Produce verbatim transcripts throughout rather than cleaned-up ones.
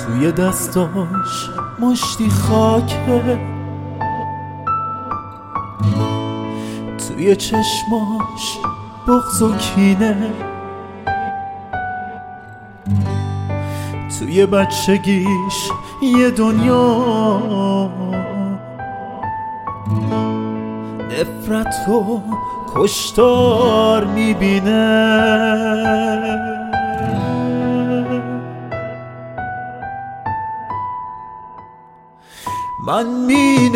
توی دستاش مشتی خاکه، توی چشماش بغض و کینه، توی بچگیش یه دنیا نفرت و کشتار میبینه. من می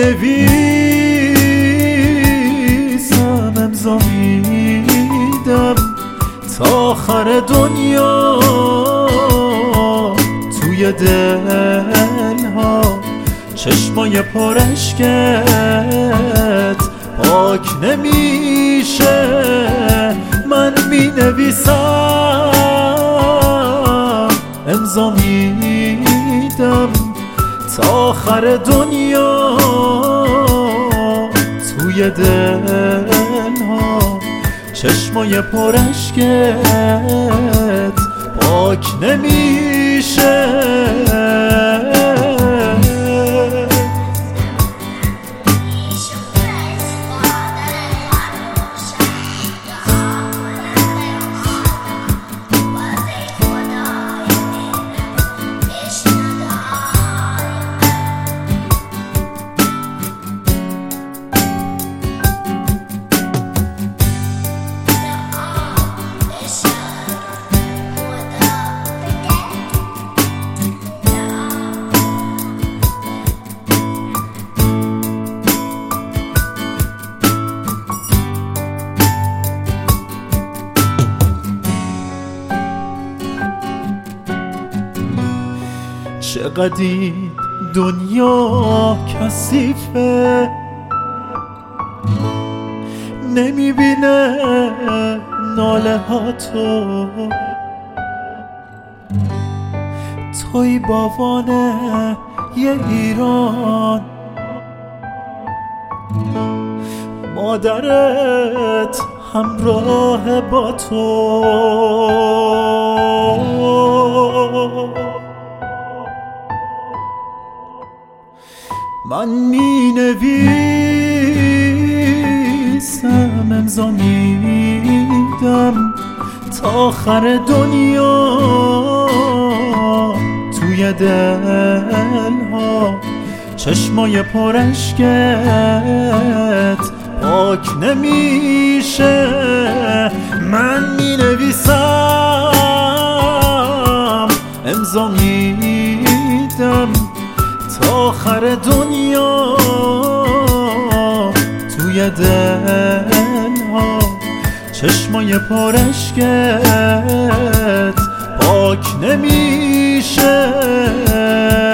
نویسم، امضا میدم تا آخر دنیا، توی دلها چشمای پراشکت پاک نمیشه. من می نویسم، امضا میدم تا آخر دنیا، توی دلها چشمای پراشکت پاک نمیشه. چقدر این دنیا کثیفه، نمیبینه ناله ها تو، توی باوانه یه ایران، مادرت همراه با تو. من می نویسم، امضا میدم تا آخر دنیا، توی دلها چشمای پراشکت پاک نمیشه. من می نویسم، امضا میدم تا آخر دنیا، توی دلها چشمای پراشکت پاک نمیشه.